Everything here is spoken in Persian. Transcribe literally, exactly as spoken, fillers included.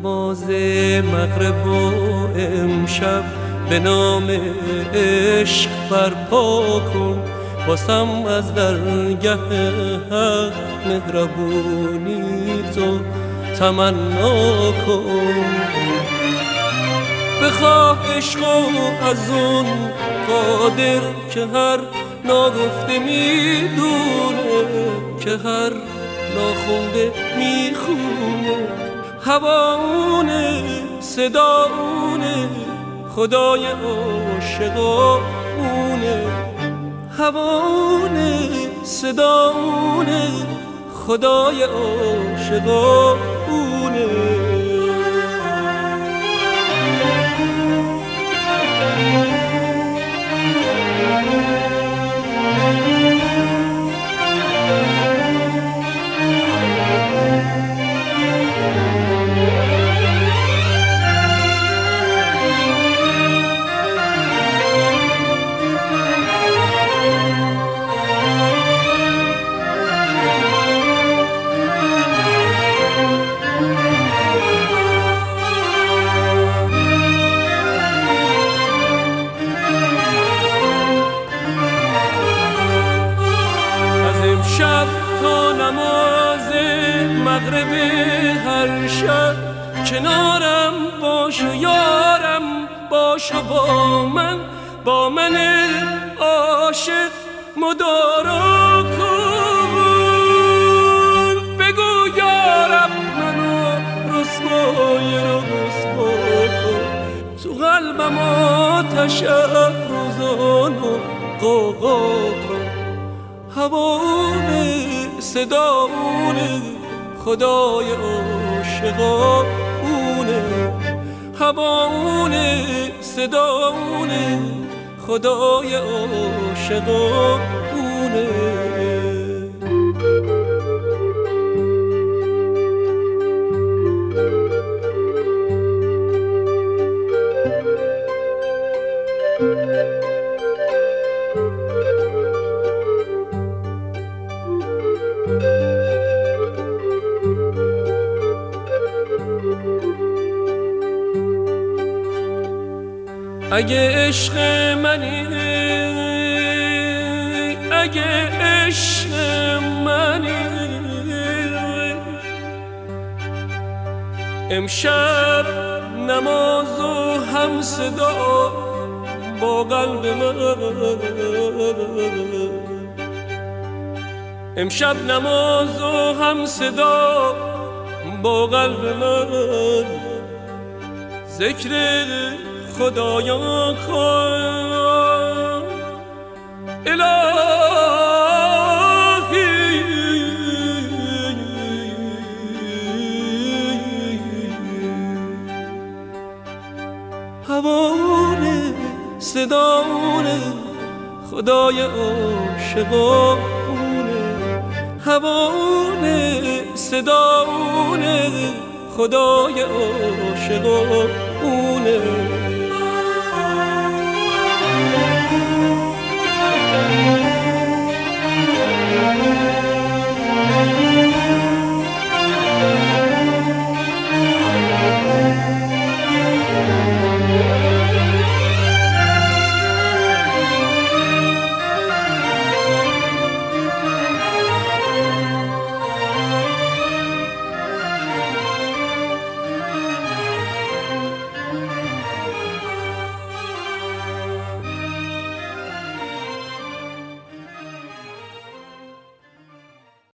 نماز مغرب و امشب به نام عشق برپا کن، باسم از درگه حق مهربونی تو تمنا کن. بخواه عشقو از اون قادر که هر ناگفته میدونه، که هر ناخونده میخونه. هواونه صداونه خدای عاشقونه، هواونه صداونه خدای عاشقونه. شب تا نماز مغرب هر شب کنارم باش و یارم باش و با من با من عاشق مدارا کن. بگو یارم منو رسوای رو رسوا کن، تو قلبم آتش افروزان و قوقا کن. هواونه صداونه خدای عاشقونه، هواونه صداونه خدای عاشقونه. اگه عشق منی، اگه عشق منی، امشب نماز و هم صدا با قلب من، امشب نماز و هم صدا با قلب من. ذکر خدایا کن الهی، هوانه صداونه خدای عاشقونه، هوانه صداونه خدای عاشقونه.